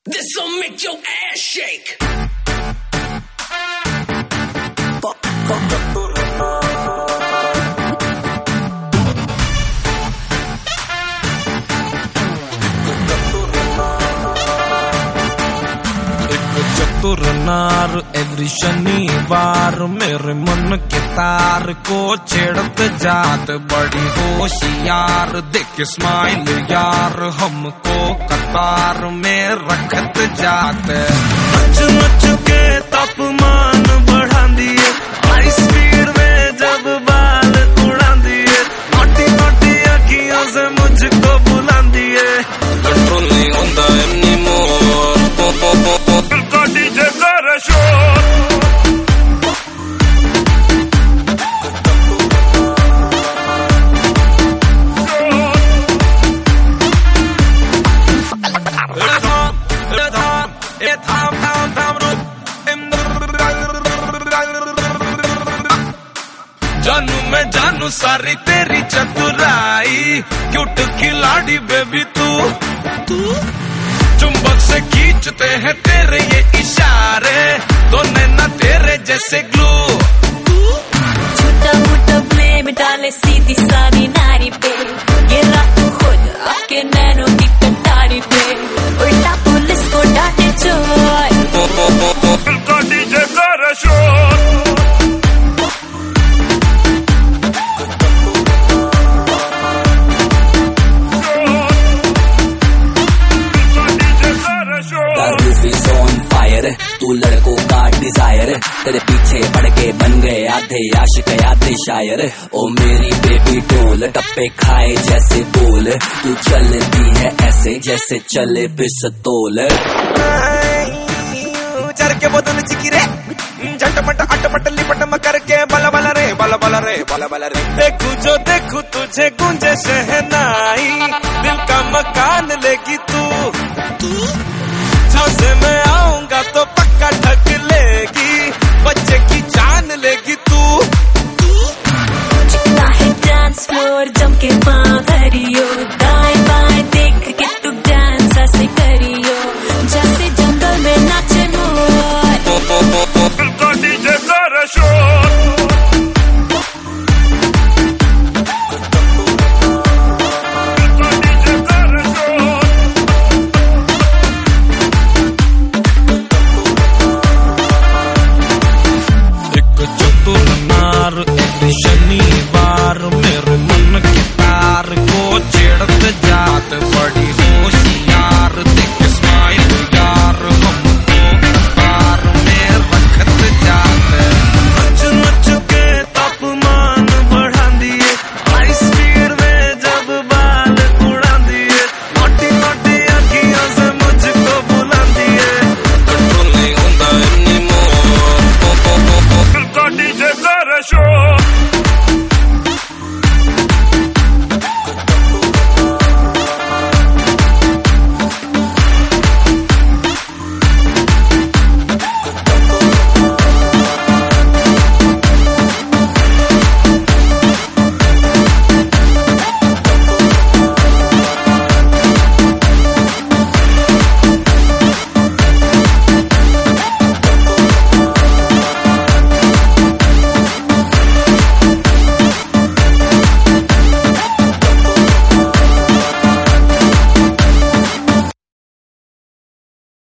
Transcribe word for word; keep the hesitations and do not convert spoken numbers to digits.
This'll make your ass shake. चतुर नार every शनिवार मेरे मन के तार को छेड़त जात, बड़ी होशियार देख स्माइल यार हमको कतार में रखत जात। नच नच के तापमान बढ़ा दिए, हाई स्पीड में जब बाल उड़ा दिए, नोटी नोटी अखियों से मुझको बुला दिए। कंट्रोल नहीं होता एनीमोर, डीजे कर शोर। जानू मैं जानू सारी तेरी चतुराई, क्यूट खिलाड़ी बेबी तू तू चुंबक से खींचते हैं तेरे ये इशारे, तो नैना तेरे जैसे ग्लू। छोटा मोटा ब्लेम डाले सीधी सारी नारी पे, ये रात खुद आके नैनों की कटारी पे, उल्टा पुलिस को डांटे चोर। का डीजे कर शोर। तू लड़कों का डिजायर, तेरे पीछे पड़ के बन गए आधे आशिक आधे शायर। ओ मेरी बेबी डोल टप्पे खाए जैसे बोल, तू चलती है ऐसे जैसे चले पिस्तौल। चर के बोतल चिकी रे, झटपट अटपट लिपट मकर के बला बला रे बला बला रे बला बला रे। देखू जो देखू तुझे गूंजे शहनाई, दिल का मकान लेगी तू।